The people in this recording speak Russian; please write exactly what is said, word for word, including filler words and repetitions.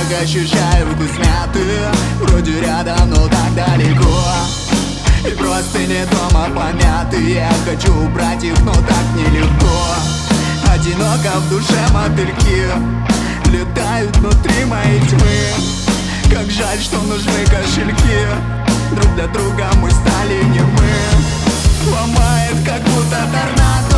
так ощущаю руку смятую. Вроде рядом, но так далеко. И просто не дома помятые. Я хочу убрать их, но так нелегко. Одиноко в душе мотыльки летают внутри моей тьмы. Как жаль, что нужны кошельки. Друг для друга мы стали немы. Ломает, как будто торнадо.